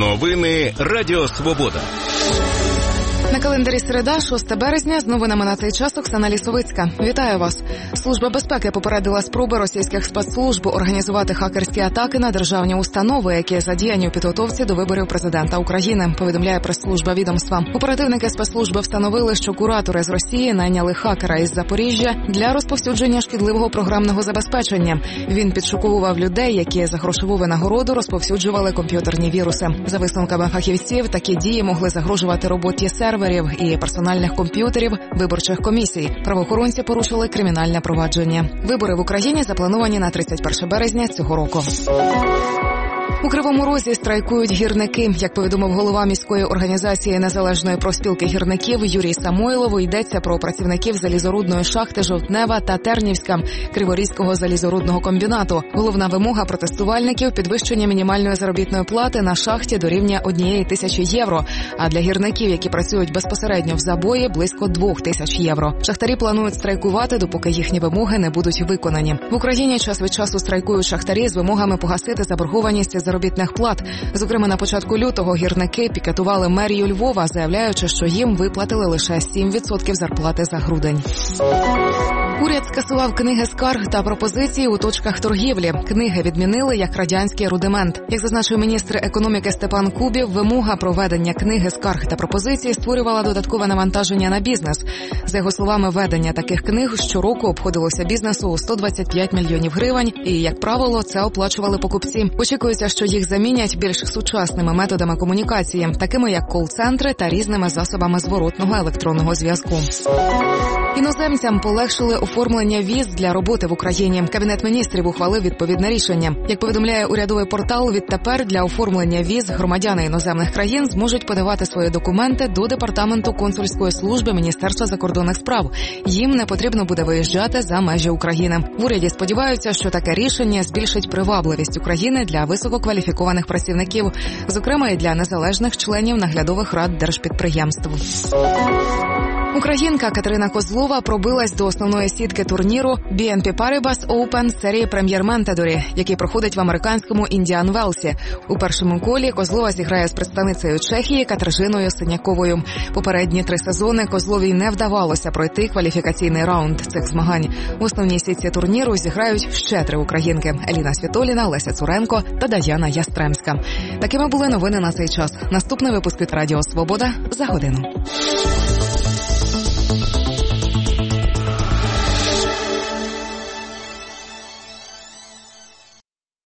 Новини Радіо Свобода. На календарі середа, 6 березня, з новинами на цей час Оксана Лісовицька. Вітаю вас. Служба безпеки попередила спроби російських спецслужб організувати хакерські атаки на державні установи, які задіяні у підготовці до виборів президента України, повідомляє прес-служба відомства. Оперативники спецслужби встановили, що куратори з Росії найняли хакера із Запоріжжя для розповсюдження шкідливого програмного забезпечення. Він підшуковував людей, які за грошову винагороду розповсюджували комп'ютерні віруси. За висновками фахівців, такі дії могли загрожувати роботі серверів і персональних комп'ютерів виборчих комісій. Правоохоронці порушили кримінальне провадження. Вибори в Україні заплановані на 31 березня цього року. У Кривому Розі страйкують гірники. Як повідомив голова міської організації Незалежної профспілки гірників Юрій Самойлов, йдеться про працівників залізорудної шахти «Жовтнева» та «Тернівська» Криворізького залізорудного комбінату. Головна вимога протестувальників – підвищення мінімальної заробітної плати на шахті до рівня 1 тисячі євро, а для гірників, які працюють безпосередньо в забої, близько 2 тисяч євро. Шахтарі планують страйкувати, допоки їхні вимоги не будуть виконані. В Україні час від часу страйкують шахтарі з вимогами погасити заборгованість заробітних плат. Зокрема, на початку лютого гірники пікетували мерію Львова, заявляючи, що їм виплатили лише 7% зарплати за грудень. Уряд скасував книги скарг та пропозицій у точках торгівлі. Книги відмінили як радянський рудимент. Як зазначив міністр економіки Степан Кубів, вимога проведення книги скарг та пропозицій створювала додаткове навантаження на бізнес. За його словами, ведення таких книг щороку обходилося бізнесу у 125 мільйонів гривень і, як правило, це оплачували покупці. Очікується, що їх замінять більш сучасними методами комунікації, такими як кол-центри та різними засобами зворотного електронного зв'язку. Іноземцям полегшили оформлення віз для роботи в Україні. Кабінет міністрів ухвалив відповідне рішення. Як повідомляє урядовий портал, відтепер для оформлення віз громадяни іноземних країн зможуть подавати свої документи до Департаменту консульської служби Міністерства закордонних справ. Їм не потрібно буде виїжджати за межі України. В уряді сподіваються, що таке рішення збільшить привабливість України для висококваліфікованих працівників, зокрема і для незалежних членів наглядових рад держпідприємств. Українка Катерина Козлова пробилась до основної сітки турніру BNP Paribas Open серії Premier Mentadori, який проходить в американському Індіан Велсі. У першому колі Козлова зіграє з представницею Чехії Катержиною Синяковою. Попередні 3 сезони Козловій не вдавалося пройти кваліфікаційний раунд цих змагань. В основній сітці турніру зіграють ще 3 українки – Еліна Світоліна, Леся Цуренко та Даяна Ястремська. Такими були новини на цей час. Наступний випуск від Радіо Свобода за годину.